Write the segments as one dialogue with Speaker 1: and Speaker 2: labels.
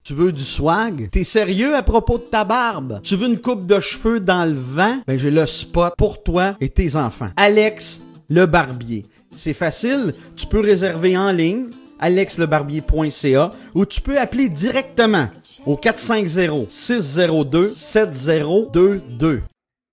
Speaker 1: Tu veux du swag? T'es sérieux à propos de ta barbe? Tu veux une coupe de cheveux dans le vent? Ben j'ai le spot pour toi et tes enfants. Alex le Barbier. C'est facile, tu peux réserver en ligne, alexlebarbier.ca, ou tu peux appeler directement au 450-602-7022.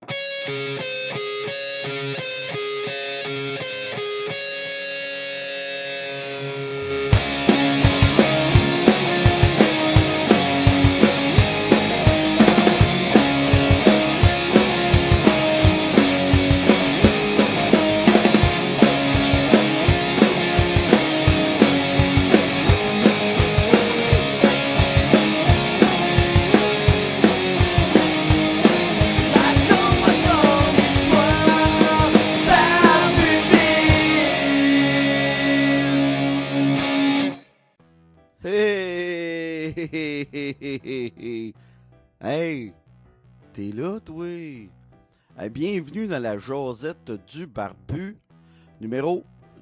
Speaker 1: Hey, t'es là, toi? Hey, bienvenue dans la Josette du Barbu, numéro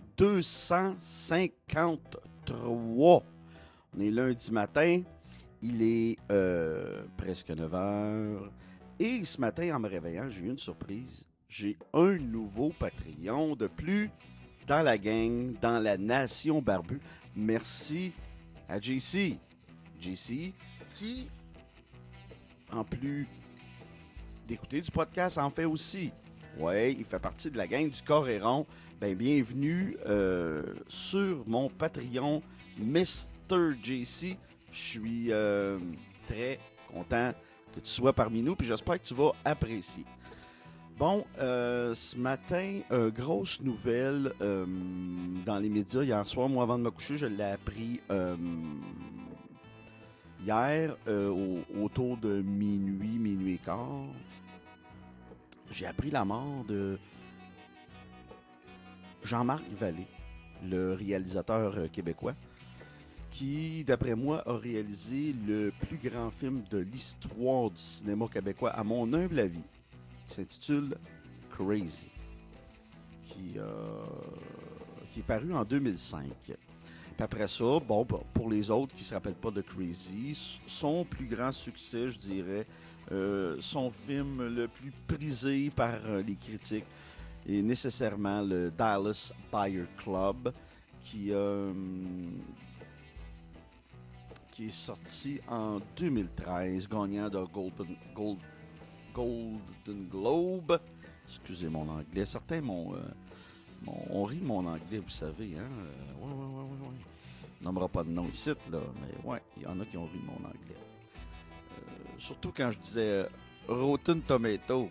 Speaker 1: 253. On est lundi matin, il est presque 9h. Et ce matin, en me réveillant, j'ai eu une surprise. J'ai un nouveau Patreon de plus dans la gang, dans la nation Barbu. Merci à JC. JC qui, en plus d'écouter du podcast, en fait aussi. Ouais, il fait partie de la gang du Coréron. Ben, bienvenue sur mon Patreon, Mr. JC. Je suis très content que tu sois parmi nous, puis j'espère que tu vas apprécier. Bon, ce matin, grosse nouvelle dans les médias. Hier soir, moi, avant de me coucher, je l'ai appris hier, autour de minuit et quart. J'ai appris la mort de Jean-Marc Vallée, le réalisateur québécois, qui, d'après moi, a réalisé le plus grand film de l'histoire du cinéma québécois, à mon humble avis. Il s'intitule Crazy, qui est paru en 2005. Puis après ça, bon, pour les autres qui ne se rappellent pas de Crazy, son plus grand succès, je dirais, son film le plus prisé par les critiques est nécessairement le Dallas Buyer Club, qui est sorti en 2013, gagnant de Golden Globe. Excusez mon anglais. Certains on rit de mon anglais, vous savez, hein? Ouais. On nommera pas de nom ici, là, mais ouais, il y en a qui ont ri de mon anglais. Surtout quand je disais Rotten Tomato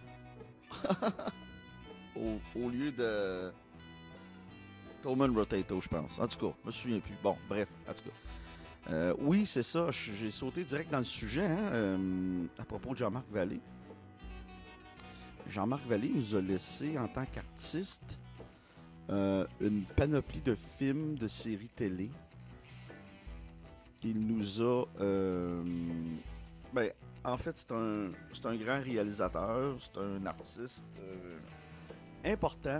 Speaker 1: au lieu de Toman Rotato, je pense. En tout cas, je me souviens plus. Bon, bref, en tout cas. Oui, c'est ça. J'ai sauté direct dans le sujet, hein, à propos de Jean-Marc Vallée. Jean-Marc Vallée nous a laissé, en tant qu'artiste, une panoplie de films, de séries télé. Il nous a... en fait, c'est un grand réalisateur, c'est un artiste important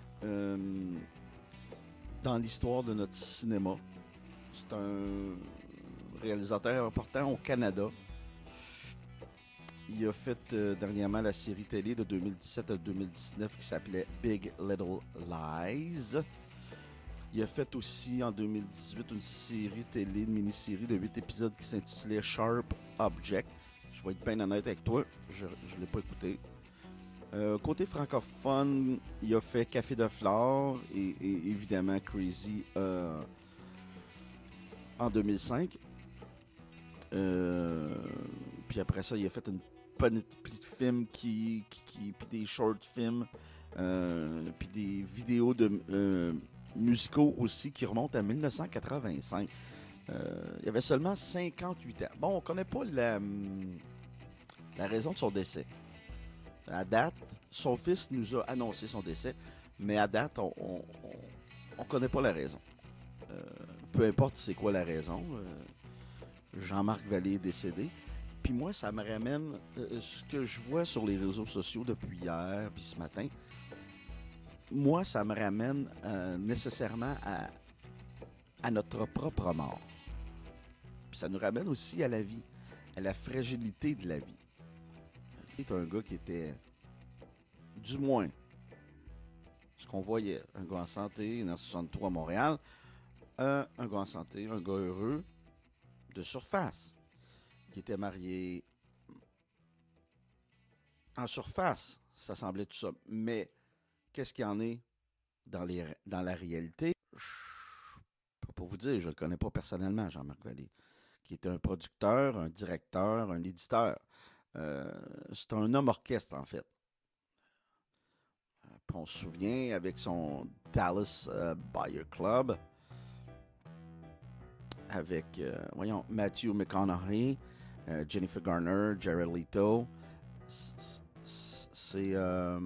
Speaker 1: dans l'histoire de notre cinéma. C'est un réalisateur important au Canada. Il a fait dernièrement la série télé de 2017 à 2019 qui s'appelait Big Little Lies. Il a fait aussi en 2018 une série télé, une mini-série de 8 épisodes qui s'intitulait Sharp Object. Je vais être bien honnête avec toi, je ne l'ai pas écouté. Côté francophone, il a fait Café de Flore et évidemment Crazy en 2005. Puis après ça, il a fait une panoplie de films puis des short films, puis des vidéos de musicaux aussi qui remontent à 1985. Il avait seulement 58 ans. Bon, on connaît pas la raison de son décès. À date, son fils nous a annoncé son décès, mais à date, on connaît pas la raison. Peu importe c'est quoi la raison, Jean-Marc Vallée est décédé. Puis moi, ça me ramène ce que je vois sur les réseaux sociaux depuis hier puis ce matin. Moi, ça me ramène nécessairement à notre propre mort. Puis ça nous ramène aussi à la vie, à la fragilité de la vie. C'est un gars qui était, du moins, ce qu'on voyait, un gars en santé, dans 63 à Montréal, un gars en santé, un gars heureux, de surface. Il était marié en surface, ça semblait tout ça. Mais qu'est-ce qu'il y en est dans la réalité? Pour vous dire, je ne le connais pas personnellement, Jean-Marc Vallée, qui est un producteur, un directeur, un éditeur. C'est un homme orchestre, en fait. Puis on se souvient, avec son Dallas Buyer Club, avec, Matthew McConaughey, Jennifer Garner, Jared Leto. C'est un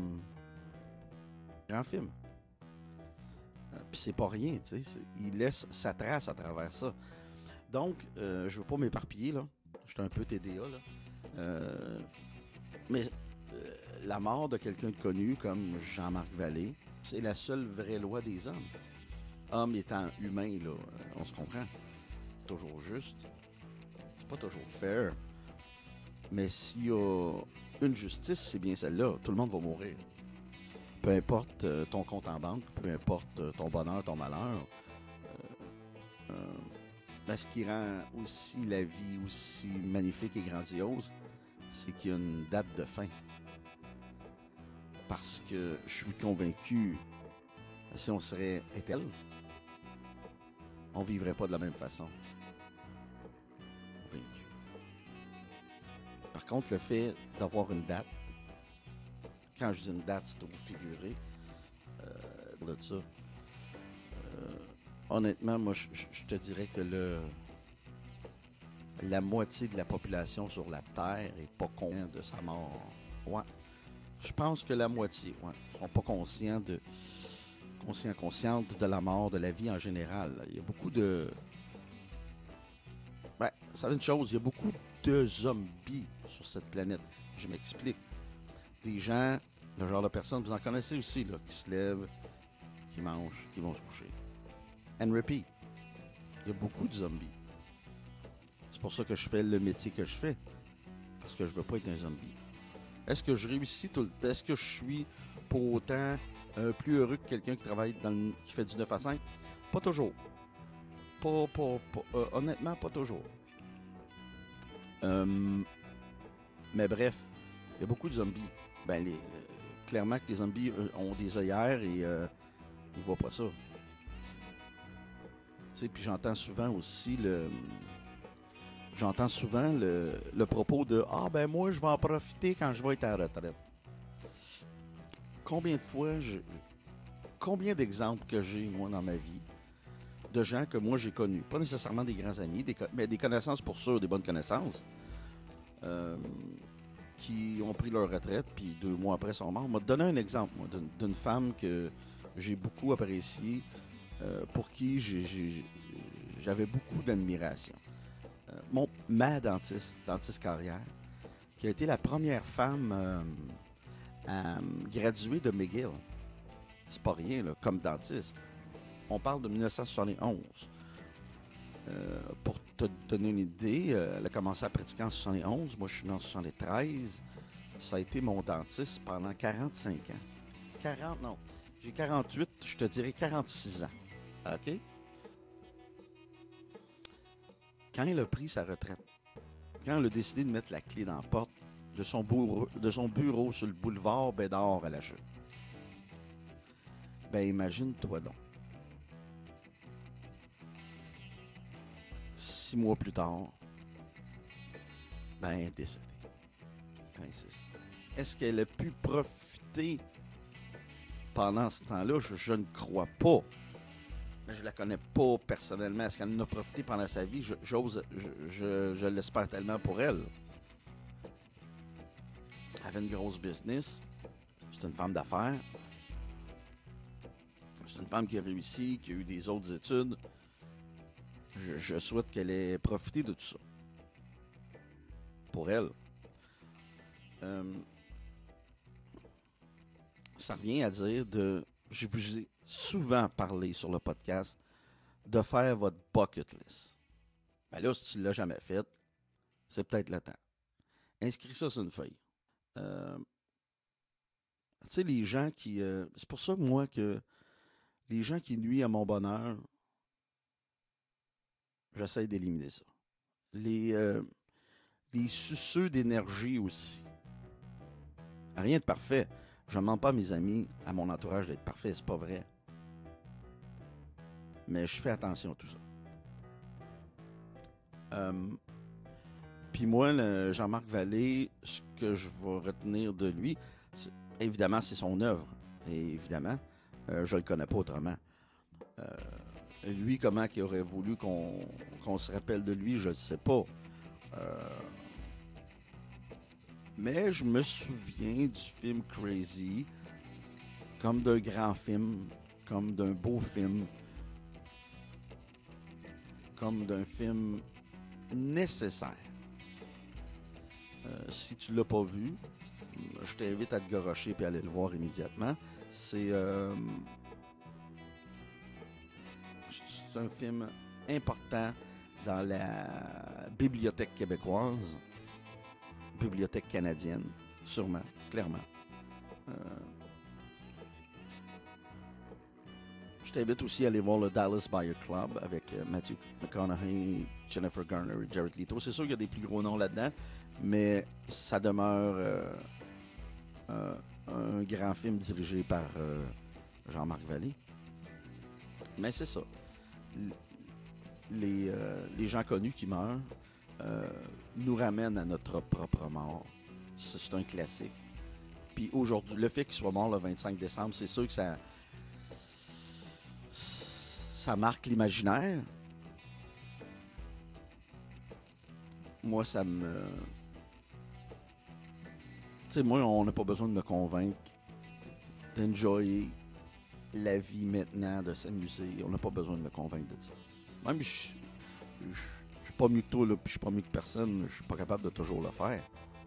Speaker 1: grand film. Puis c'est pas rien, tu sais. Il laisse sa trace à travers ça. Donc, je veux pas m'éparpiller, là. Je suis un peu TDA, là. Mais la mort de quelqu'un de connu comme Jean-Marc Vallée, c'est la seule vraie loi des hommes. Homme étant humain, là, on se comprend. Toujours juste. C'est pas toujours fair. Mais s'il y a une justice, c'est bien celle-là. Tout le monde va mourir. Peu importe ton compte en banque, peu importe ton bonheur, ton malheur. Ce qui rend aussi la vie aussi magnifique et grandiose, c'est qu'il y a une date de fin. Parce que je suis convaincu, si on serait éternel, on vivrait pas de la même façon. Convaincu. Par contre, le fait d'avoir une date, quand je dis une date, c'est au figuré de ça. Honnêtement, moi, je te dirais que la moitié de la population sur la Terre est pas consciente de sa mort. Ouais. Je pense que la moitié, sont pas conscientes de la mort, de la vie en général. Il y a beaucoup de... ça veut une chose, il y a beaucoup de zombies sur cette planète. Je m'explique. Des gens, le genre de personnes, vous en connaissez aussi, là, qui se lèvent, qui mangent, qui vont se coucher. And repeat. Il y a beaucoup de zombies. C'est pour ça que je fais le métier que je fais. Parce que je veux pas être un zombie. Est-ce que je réussis tout le temps? Est-ce que je suis pour autant plus heureux que quelqu'un qui travaille qui fait du 9 à 5? Pas toujours. Honnêtement, pas toujours. Mais bref, il y a beaucoup de zombies. Clairement que les zombies ont des œillères et ils voient pas ça. Tu sais, puis j'entends souvent aussi le propos de « Ah, ben moi, je vais en profiter quand je vais être à la retraite. » Combien d'exemples que j'ai, moi, dans ma vie, de gens que moi, j'ai connus. Pas nécessairement des grands amis, mais des connaissances pour sûr, des bonnes connaissances, qui ont pris leur retraite, puis 2 mois après, sont morts. Je vais te donner un exemple, moi, d'une femme que j'ai beaucoup appréciée, pour qui j'avais beaucoup d'admiration. Ma dentiste carrière, qui a été la première femme à graduer de McGill. C'est pas rien, là, comme dentiste. On parle de 1971. Pour te donner une idée, elle a commencé à pratiquer en 71. Moi, je suis né en 73. Ça a été mon dentiste pendant 45 ans. Non. J'ai 48, je te dirais 46 ans. OK? Quand elle a pris sa retraite, quand elle a décidé de mettre la clé dans la porte de son bureau sur le boulevard Bédard à la Chute, imagine-toi donc. 6 mois plus tard, elle est décédée. C'est ça. Est-ce qu'elle a pu profiter pendant ce temps-là? Je ne crois pas. Mais je la connais pas personnellement. Est-ce qu'elle en a profité pendant sa vie? Je l'espère tellement pour elle. Elle avait une grosse business. C'est une femme d'affaires. C'est une femme qui a réussi, qui a eu des autres études. Je souhaite qu'elle ait profité de tout ça. Pour elle. Ça revient à dire je vous ai souvent parlé sur le podcast de faire votre bucket list. Ben là, si tu ne l'as jamais fait, c'est peut-être le temps. Inscris ça sur une feuille. Euh, Tu sais, les gens qui... c'est pour ça, moi, que les gens qui nuisent à mon bonheur, j'essaie d'éliminer ça. Les, euh, les suceux d'énergie aussi. Rien de parfait. Je ne demande pas à mes amis, à mon entourage d'être parfait, c'est pas vrai. Mais je fais attention à tout ça. Puis moi, Jean-Marc Vallée, ce que je vais retenir de lui, évidemment, c'est son œuvre. Et évidemment, je le connais pas autrement. Lui, comment il aurait voulu qu'on se rappelle de lui, je ne sais pas. Mais je me souviens du film Crazy comme d'un grand film, comme d'un beau film, comme d'un film nécessaire. Si tu ne l'as pas vu, je t'invite à te gorocher et à aller le voir immédiatement. C'est un film important dans la bibliothèque québécoise, bibliothèque canadienne, sûrement, clairement. Je t'invite aussi à aller voir le Dallas Buyer Club avec Matthew McConaughey, Jennifer Garner et Jared Leto. C'est sûr qu'il y a des plus gros noms là-dedans, mais ça demeure un grand film dirigé par Jean-Marc Vallée. Mais c'est ça. Les gens connus qui meurent nous ramènent à notre propre mort. C'est un classique. Puis aujourd'hui, le fait qu'il soit mort le 25 décembre, c'est sûr que ça marque l'imaginaire. Moi, ça me... Tu sais, moi, on n'a pas besoin de me convaincre d'enjoyer la vie maintenant, de s'amuser. On n'a pas besoin de me convaincre de ça. Même je suis pas mieux que toi, là, puis je suis pas mieux que personne. Je suis pas capable de toujours le faire.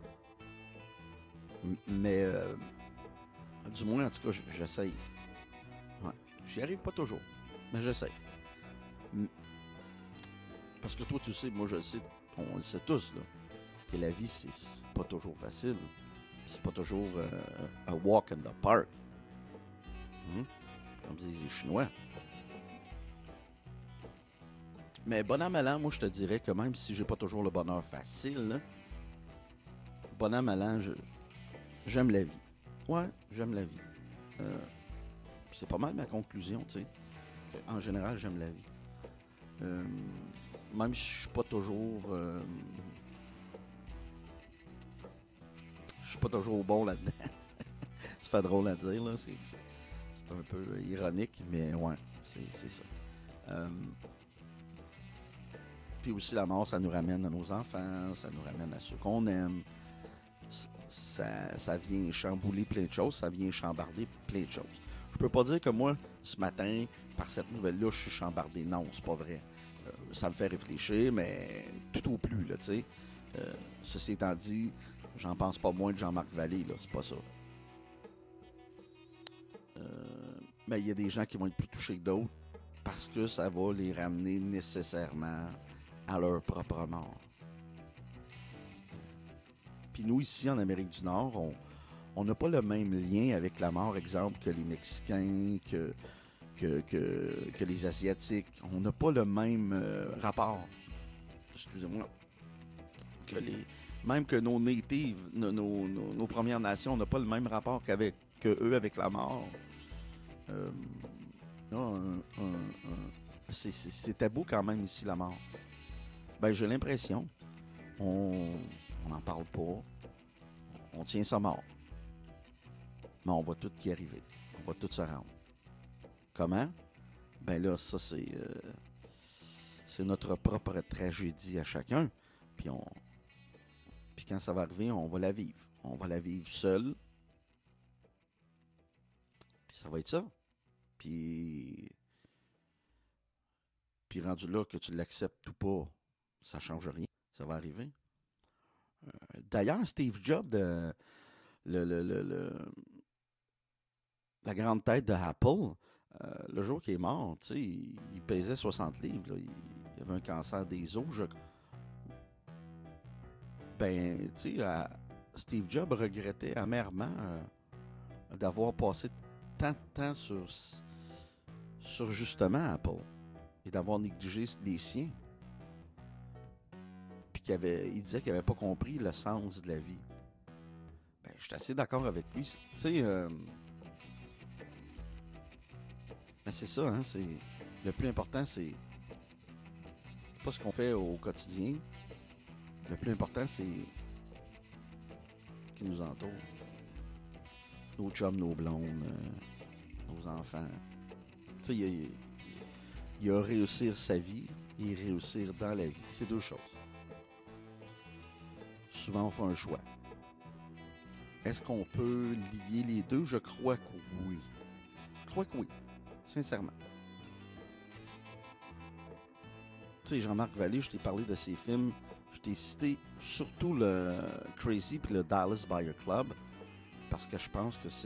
Speaker 1: Mais du moins, en tout cas, j'essaye. Ouais. J'y arrive pas toujours, mais j'essaye. Parce que toi, tu sais, moi je le sais, on le sait tous, là, que la vie, c'est pas toujours facile. C'est pas toujours a walk in the park. Comme disent les Chinois. Mais bon an, mal an, moi je te dirais que même si j'ai pas toujours le bonheur facile, là, bon an, mal an, j'aime la vie. Ouais, j'aime la vie. C'est pas mal ma conclusion, tu sais. En général, j'aime la vie. Même si je suis pas toujours... je suis pas toujours bon là-dedans. Ça fait drôle à dire, là. C'est un peu ironique, mais ouais, c'est ça. Puis aussi, la mort, ça nous ramène à nos enfants, ça nous ramène à ceux qu'on aime. Ça vient chambouler plein de choses, ça vient chambarder plein de choses. Je peux pas dire que moi, ce matin, par cette nouvelle-là, je suis chambardé. Non, c'est pas vrai. Ça me fait réfléchir, mais tout au plus, là, tu sais. Ceci étant dit, j'en pense pas moins de Jean-Marc Vallée, là, c'est pas ça. Mais il y a des gens qui vont être plus touchés que d'autres parce que ça va les ramener nécessairement à leur propre mort. Puis nous, ici, en Amérique du Nord, on n'a pas le même lien avec la mort, exemple, que les Mexicains, que les Asiatiques. On n'a pas le même rapport. Excusez-moi. Même que nos natives, nos Premières Nations, on n'a pas le même rapport que eux avec la mort. C'est tabou quand même ici, la mort. Ben, j'ai l'impression. On n'en parle pas. On tient ça mort. Mais on va tout y arriver. On va tout se rendre. Comment? Ben là, ça, c'est notre propre tragédie à chacun. Puis quand ça va arriver, on va la vivre. On va la vivre seul. Puis ça va être ça. Puis rendu là, que tu l'acceptes ou pas, ça change rien. Ça va arriver. D'ailleurs, Steve Jobs, la grande tête de Apple, le jour qu'il est mort, tu sais, il pesait 60 livres. Là. il avait un cancer des os. Ben, tu sais, Steve Jobs regrettait amèrement d'avoir passé tant de temps sur justement Apple et d'avoir négligé les siens. Puis il disait qu'il n'avait pas compris le sens de la vie. Ben, je suis assez d'accord avec lui. Tu sais, ben c'est ça, hein, le plus important, c'est pas ce qu'on fait au quotidien. Le plus important, c'est qui nous entoure. Nos chums, nos blondes, nos enfants. Tu sais, il y a réussir sa vie et réussir dans la vie. C'est deux choses. Souvent, on fait un choix. Est-ce qu'on peut lier les deux? Je crois que oui. Je crois que oui. Sincèrement. Tu sais, Jean-Marc Vallée, je t'ai parlé de ses films. Je t'ai cité surtout le Crazy puis le Dallas Buyer Club. Parce que je pense que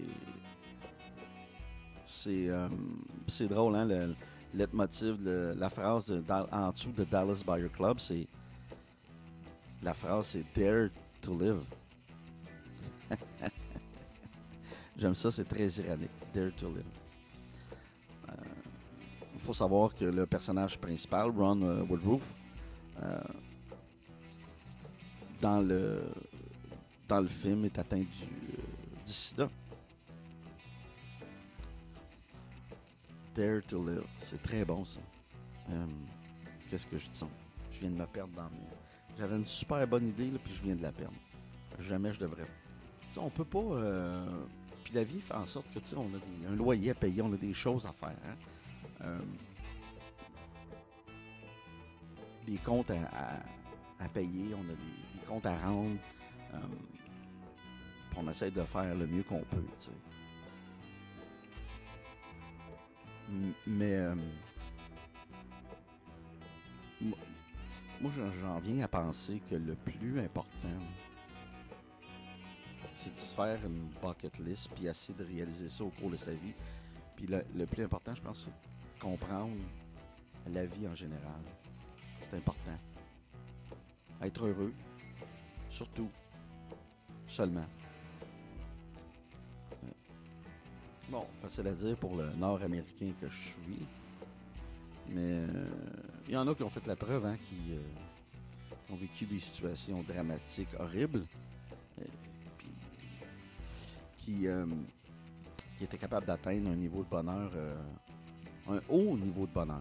Speaker 1: c'est drôle, hein, le leitmotiv, la phrase en dessous de Dallas Buyer Club, c'est la phrase, c'est Dare to Live. J'aime ça, c'est très ironique. Dare to Live. Il faut savoir que le personnage principal, Ron Woodroof, dans le film, est atteint du sida. Dare to Live. C'est très bon, ça. Qu'est-ce que je dis? Je viens de me perdre dans mes... J'avais une super bonne idée, là, puis je viens de la perdre. Jamais je devrais. T'sais, on peut pas... Puis la vie fait en sorte que, on a un loyer à payer, on a des choses à faire. Hein? Des comptes à payer, on a des comptes à rendre. Puis on essaie de faire le mieux qu'on peut, t'sais. Mais moi, j'en viens à penser que le plus important, c'est de se faire une bucket list puis essayer de réaliser ça au cours de sa vie. Puis le plus important, je pense, c'est comprendre la vie en général. C'est important. Être heureux, surtout, seulement. Bon, facile à dire pour le Nord-Américain que je suis. Mais il y en a qui ont fait la preuve, hein, qui ont vécu des situations dramatiques, horribles, puis qui étaient capables d'atteindre un niveau de bonheur, un haut niveau de bonheur.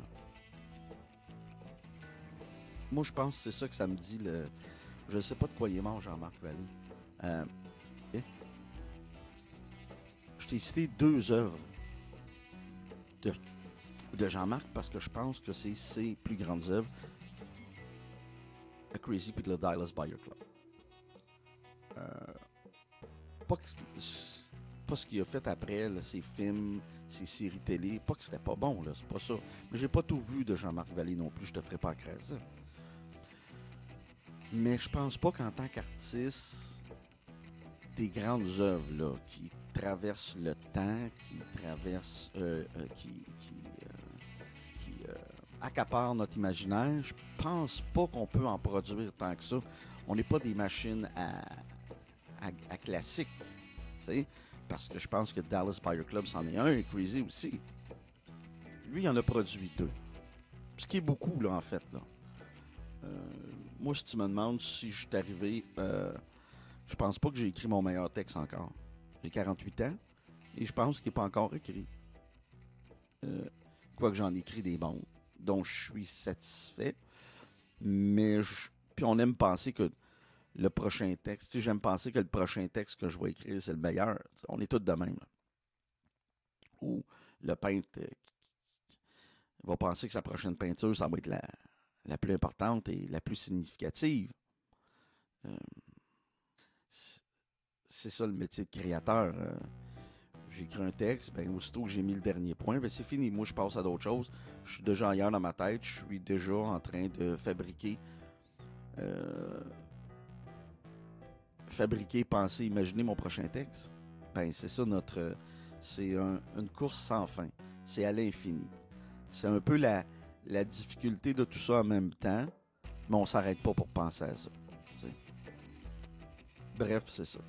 Speaker 1: Moi, je pense que c'est ça que ça me dit. Je ne sais pas de quoi il est mort, Jean-Marc Vallée. Je t'ai cité 2 œuvres de Jean-Marc parce que je pense que c'est ses plus grandes œuvres. A Crazy puis le Dallas Buyer Club. Pas ce qu'il a fait après, là, ses films, ses séries télé. Pas que c'était pas bon, là, c'est pas ça. Mais j'ai pas tout vu de Jean-Marc Vallée non plus, je te ferai pas croire ça. Mais je pense pas qu'en tant qu'artiste, des grandes œuvres là, qui traversent le temps, qui traversent, qui accaparent notre imaginaire, je pense pas qu'on peut en produire tant que ça. On n'est pas des machines à classique, tu sais, parce que je pense que Dallas Buyer Club c'en est un et Crazy aussi. Lui, il en a produit 2. Ce qui est beaucoup, là, en fait, là. Moi, si tu me demandes si je suis arrivé... je pense pas que j'ai écrit mon meilleur texte encore. J'ai 48 ans et je pense qu'il n'est pas encore écrit. Quoique j'en ai écrit des bons, dont je suis satisfait. Mais puis on aime penser que le prochain texte, j'aime penser que le prochain texte que je vais écrire, c'est le meilleur. T'sais, on est tous de même. Là. Ou le peintre va penser que sa prochaine peinture, ça va être la plus importante et la plus significative. C'est ça le métier de créateur. J'ai écrit un texte, ben aussitôt que j'ai mis le dernier point, ben c'est fini. Moi, je passe à d'autres choses. Je suis déjà ailleurs dans ma tête. Je suis déjà en train de fabriquer, penser, imaginer mon prochain texte. Ben c'est ça c'est une course sans fin. C'est à l'infini. C'est un peu la difficulté de tout ça en même temps, mais on s'arrête pas pour penser à ça. T'sais. Bref, c'est ça.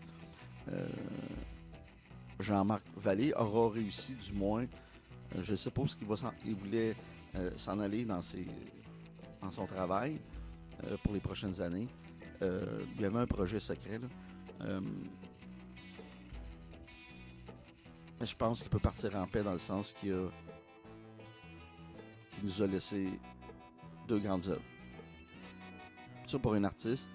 Speaker 1: Jean-Marc Vallée aura réussi, du moins, je ne sais pas où il voulait s'en aller dans son travail pour les prochaines années. Il y avait un projet secret, là. Mais je pense qu'il peut partir en paix dans le sens qu'il nous a laissé 2 grandes œuvres. Ça, pour un artiste,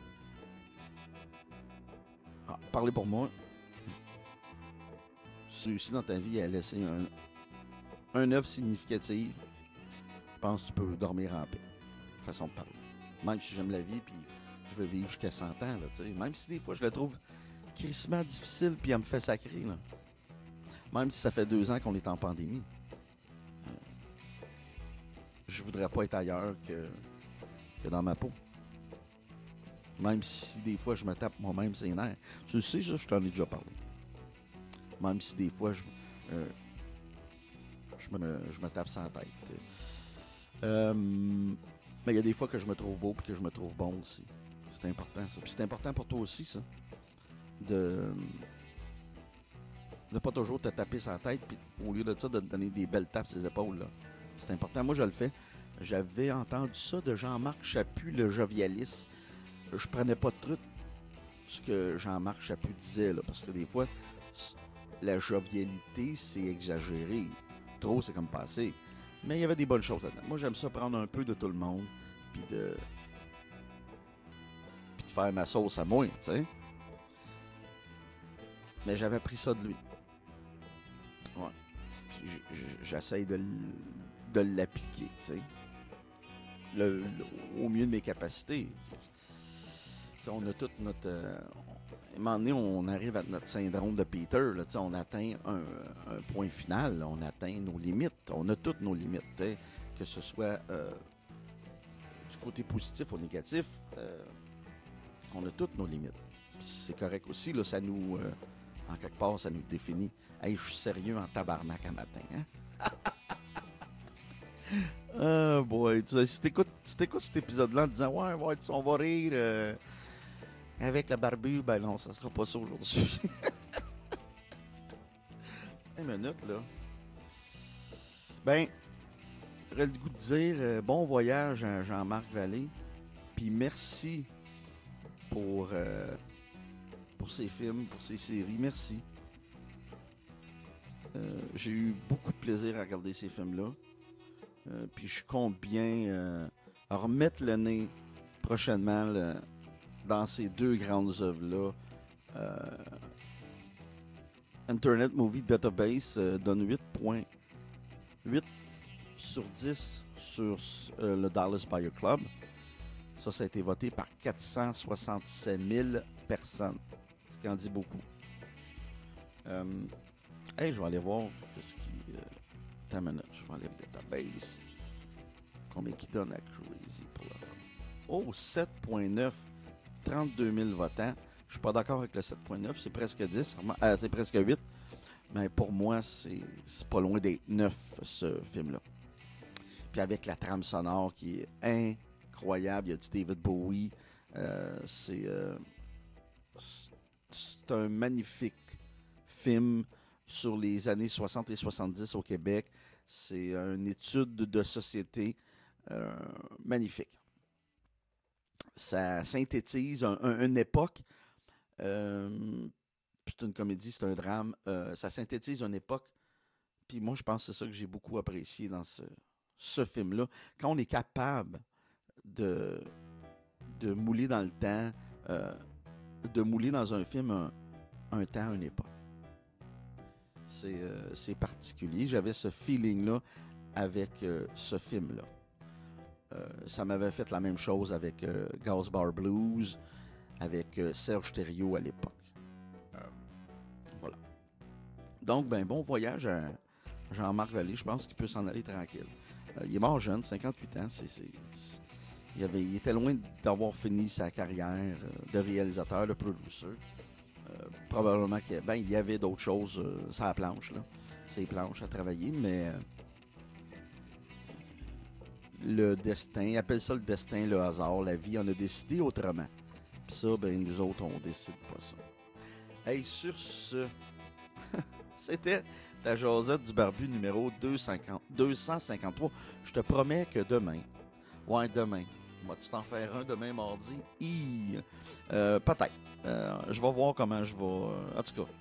Speaker 1: parlez pour moi. Si tu réussis dans ta vie à laisser un œuvre significative, je pense que tu peux dormir en paix. Façon de parler. Même si j'aime la vie, puis je veux vivre jusqu'à 100 ans, là, t'sais. Même si des fois je la trouve crissement difficile, puis elle me fait sacrer, là. Même si ça fait 2 ans qu'on est en pandémie. Je voudrais pas être ailleurs que dans ma peau. Même si des fois je me tape moi-même ses nerfs. Tu le sais, ça, je t'en ai déjà parlé. Même si des fois je me tape sans tête. Mais il y a des fois que je me trouve beau et que je me trouve bon aussi. C'est important, ça. Puis c'est important pour toi aussi, ça. De pas toujours te taper sa tête, puis au lieu de ça, de te donner des belles tapes sur les épaules, là. C'est important. Moi, je le fais. J'avais entendu ça de Jean-Marc Chaput, le jovialiste. Je prenais pas de truc ce que Jean-Marc Chaput disait, là, parce que des fois, la jovialité, c'est exagéré. Trop, c'est comme passé. Mais il y avait des bonnes choses là-dedans. Moi, j'aime ça prendre un peu de tout le monde, puis de faire ma sauce à moi, tu sais. Mais j'avais pris ça de lui. Ouais. J'essaye de l'appliquer, tu sais. Au mieux de mes capacités. T'sais, on a toute notre... à un moment donné, on arrive à notre syndrome de Peter. Là, on atteint un point final. Là, on atteint nos limites. On a toutes nos limites. T'sais, que ce soit du côté positif ou négatif, on a toutes nos limites. C'est correct aussi. Là, ça nous... en quelque part, ça nous définit. Hey, je suis sérieux en tabarnak à matin. Hein? Ah, boy. Si t'écoutes cet épisode-là en disant ouais, on va rire avec la barbu, ben non, ça sera pas ça aujourd'hui. Une minute, là. Ben, j'aurais le goût de dire bon voyage à Jean-Marc Vallée. Puis merci pour ses films, pour ses séries. Merci. J'ai eu beaucoup de plaisir à regarder ces films-là. Puis je compte bien remettre le nez prochainement dans ces 2 grandes œuvres-là. Internet Movie Database donne 8.8 sur 10 sur le Dallas Buyer Club. Ça a été voté par 467 000 personnes. Ce qui en dit beaucoup. Hey, je vais aller voir qu'est-ce qui... Attends une minute, je vais aller au database. Combien qui donne à Crazy pour la fin? Oh, 7.9, 32 000 votants. Je suis pas d'accord avec le 7.9, c'est presque 10, c'est presque 8. Mais pour moi, c'est pas loin d'être 9, ce film-là. Puis avec la trame sonore qui est incroyable, il y a du David Bowie. C'est un magnifique film sur les années 60 et 70 au Québec. C'est une étude de société magnifique. Ça synthétise une époque. C'est une comédie, c'est un drame. Ça synthétise une époque. Puis moi, je pense que c'est ça que j'ai beaucoup apprécié dans ce film-là. Quand on est capable de mouler dans le temps, de mouler dans un film un temps, une époque. C'est particulier. J'avais ce feeling-là avec ce film-là. Ça m'avait fait la même chose avec Ghost Bar Blues, avec Serge Thériault à l'époque. Voilà. Donc, bon voyage à Jean-Marc Vallée. Je pense qu'il peut s'en aller tranquille. Il est mort jeune, 58 ans. Il était loin d'avoir fini sa carrière de réalisateur, de producer. Probablement qu'il y avait d'autres choses sur la planche, là. Ces planches à travailler, mais le destin, appelle ça le destin, le hasard, la vie en a décidé autrement. Puis ça, ben nous autres, on décide pas ça. Hey, sur ce, c'était ta Josette du Barbu numéro 253. Je te promets que demain, demain, vas-tu t'en faire un demain mardi? Peut-être. Je vais voir comment je vais... en tout cas,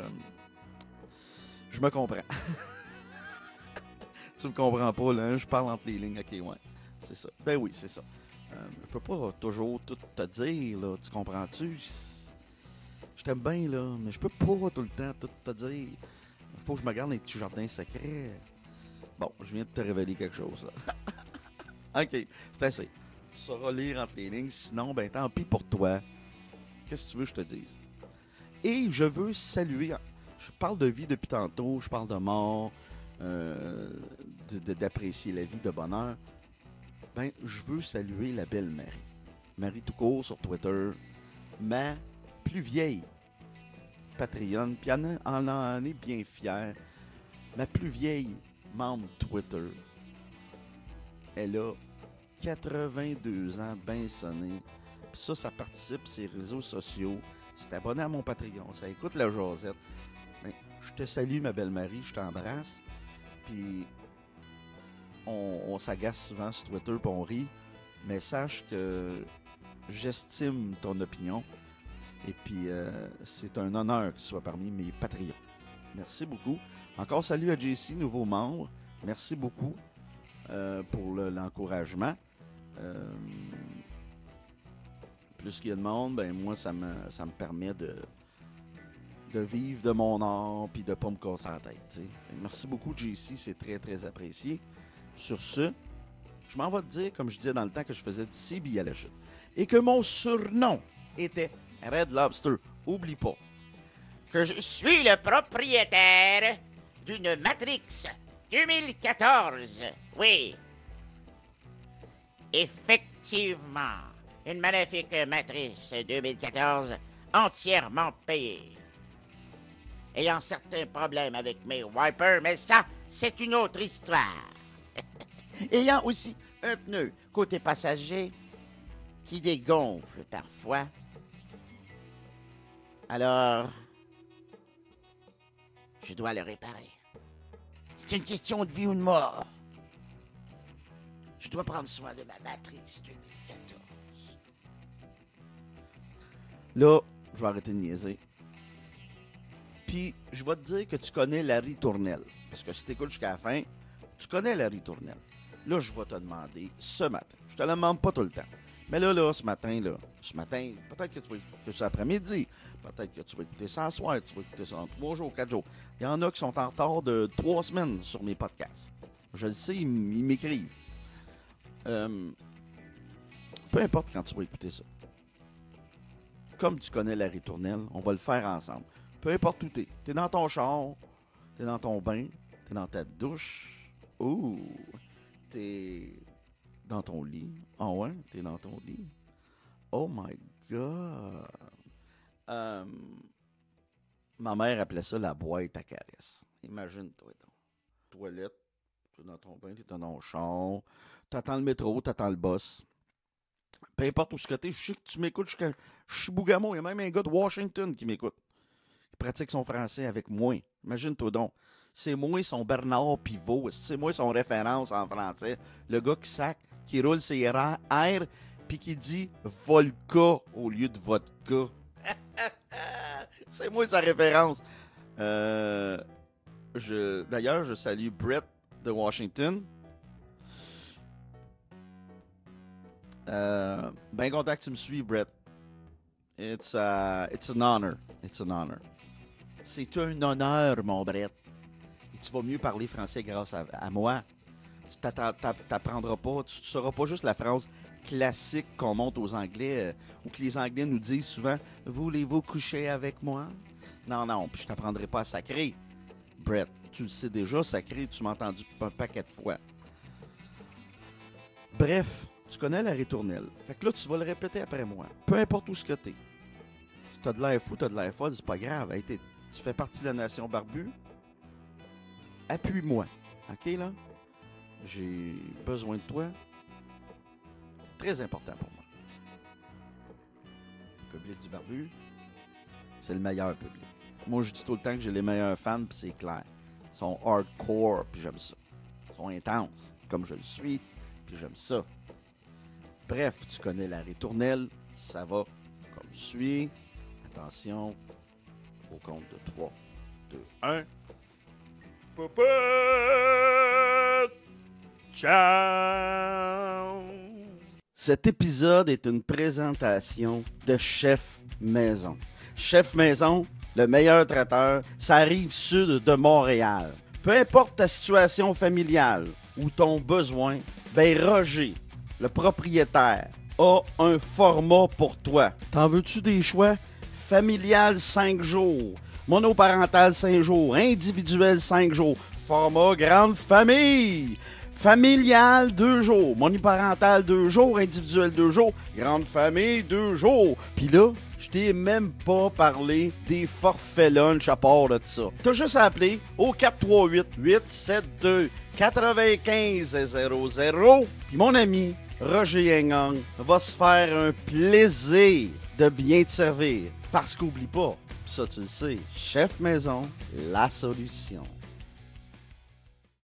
Speaker 1: je me comprends. Tu me comprends pas, là, je parle entre les lignes. Ok, ouais, c'est ça. Ben oui, c'est ça. Je peux pas toujours tout te dire, là, tu comprends-tu? Je t'aime bien, là, mais je peux pas tout le temps tout te dire. Faut que je me garde un petit jardin secret. Bon, je viens de te révéler quelque chose, là. Ok, c'est assez. Tu sauras lire entre les lignes, sinon, ben tant pis pour toi. Qu'est-ce que tu veux que je te dise? Et je veux saluer... Je parle de vie depuis tantôt, je parle de mort, d'apprécier la vie, de bonheur. Ben, je veux saluer la belle Marie. Marie tout court sur Twitter. Ma plus vieille Patreon, puis elle en est bien fière. Ma plus vieille membre Twitter, elle a 82 ans, bien sonné. Puis ça participe ses réseaux sociaux. C'est abonné à mon Patreon, ça écoute la Josette. Ben, je te salue, ma belle Marie, je t'embrasse. Puis on s'agace souvent sur Twitter, puis on rit. Mais sache que j'estime ton opinion. Et puis, c'est un honneur que tu sois parmi mes Patreons. Merci beaucoup. Encore salut à JC, nouveau membre. Merci beaucoup pour l'encouragement. Plus qu'il y a de monde, ben moi, ça me permet de vivre de mon art puis de ne pas me casser la tête. T'sais. Merci beaucoup, JC. C'est très, très apprécié. Sur ce, je m'en vais te dire, comme je disais dans le temps que je faisais du CB à la chute, et que mon surnom était Red Lobster. Oublie pas
Speaker 2: que je suis le propriétaire d'une Matrix 2014. Oui. Effectivement, une magnifique Matrix 2014 entièrement payée. Ayant certains problèmes avec mes wipers, mais ça, c'est une autre histoire. Ayant aussi un pneu côté passager qui dégonfle parfois. Alors, je dois le réparer. C'est une question de vie ou de mort. Je dois prendre soin de ma Matrix 2014.
Speaker 1: Là, je vais arrêter de niaiser. Puis, je vais te dire que tu connais Larry Tournelle. Parce que si tu écoutes jusqu'à la fin, tu connais Larry Tournelle. Là, je vais te demander ce matin. Je te le demande pas tout le temps. Mais là, ce matin, peut-être que tu vas écouter ça après-midi. Peut-être que tu vas écouter ça ce soir. Tu vas écouter ça en 3 jours, 4 jours. Il y en a qui sont en retard de 3 semaines sur mes podcasts. Je le sais, ils m'écrivent. Peu importe quand tu vas écouter ça. Comme tu connais Larry Tournelle, on va le faire ensemble. Peu importe où t'es. T'es dans ton char, t'es dans ton bain, t'es dans ta douche, ou t'es dans ton lit. Ah ouais, t'es dans ton lit. Oh my God. Ma mère appelait ça la boîte à caresses. Imagine-toi donc. Toilette, t'es dans ton bain, t'es dans ton char, t'attends le métro, t'attends le bus. Peu importe où ce que t'es, je sais que tu m'écoutes jusqu'à Chibougamau. Il y a même un gars de Washington qui m'écoute. Il pratique son français avec moi. Imagine-toi donc. C'est moi son Bernard Pivot. C'est moi son référence en français. Le gars qui roule ses R, puis qui dit Volca au lieu de vodka. C'est moi sa référence. D'ailleurs, je salue Brett de Washington. Ben content que tu me suis, Brett. It's an honor. It's an honor. C'est un honneur, mon Brett. Et tu vas mieux parler français grâce à moi. Tu t'apprendras pas, tu ne sauras pas juste la phrase classique qu'on monte aux Anglais, ou que les Anglais nous disent souvent « Voulez-vous coucher avec moi? » Non, puis je t'apprendrai pas à sacrer. Brett, tu le sais déjà, sacrer, tu m'as entendu un paquet de fois. Bref, tu connais la ritournelle. Fait que là, tu vas le répéter après moi. Peu importe où ce que t'es. Si t'as de l'air fou, t'as de l'air folle, c'est pas grave. Hey, tu fais partie de la nation barbue. Appuie-moi. OK, là? J'ai besoin de toi. très important pour moi. Le public du barbu, c'est le meilleur public. Moi, je dis tout le temps que j'ai les meilleurs fans, puis c'est clair. Ils sont hardcore, puis j'aime ça. Ils sont intenses, comme je le suis, puis j'aime ça. Bref, tu connais la ritournelle, ça va comme suit. Attention, au compte de 3, 2, 1. Poupette! Ciao! Cet épisode est une présentation de Chef Maison. Chef Maison, le meilleur traiteur, ça arrive sud de Montréal. Peu importe ta situation familiale ou ton besoin, ben Roger, le propriétaire, a un format pour toi. T'en veux-tu des choix? Familial 5 jours, monoparental 5 jours, individuel 5 jours, format grande famille. Familial 2 jours, monoparental 2 jours, individuel 2 jours, grande famille 2 jours. Puis là, je t'ai même pas parlé des forfaits lunch à part de ça. T'as juste à appeler au 438-872-9500. Puis mon ami Roger Yengang va se faire un plaisir de bien te servir. Parce qu'oublie pas, ça tu le sais, Chef Maison, la solution.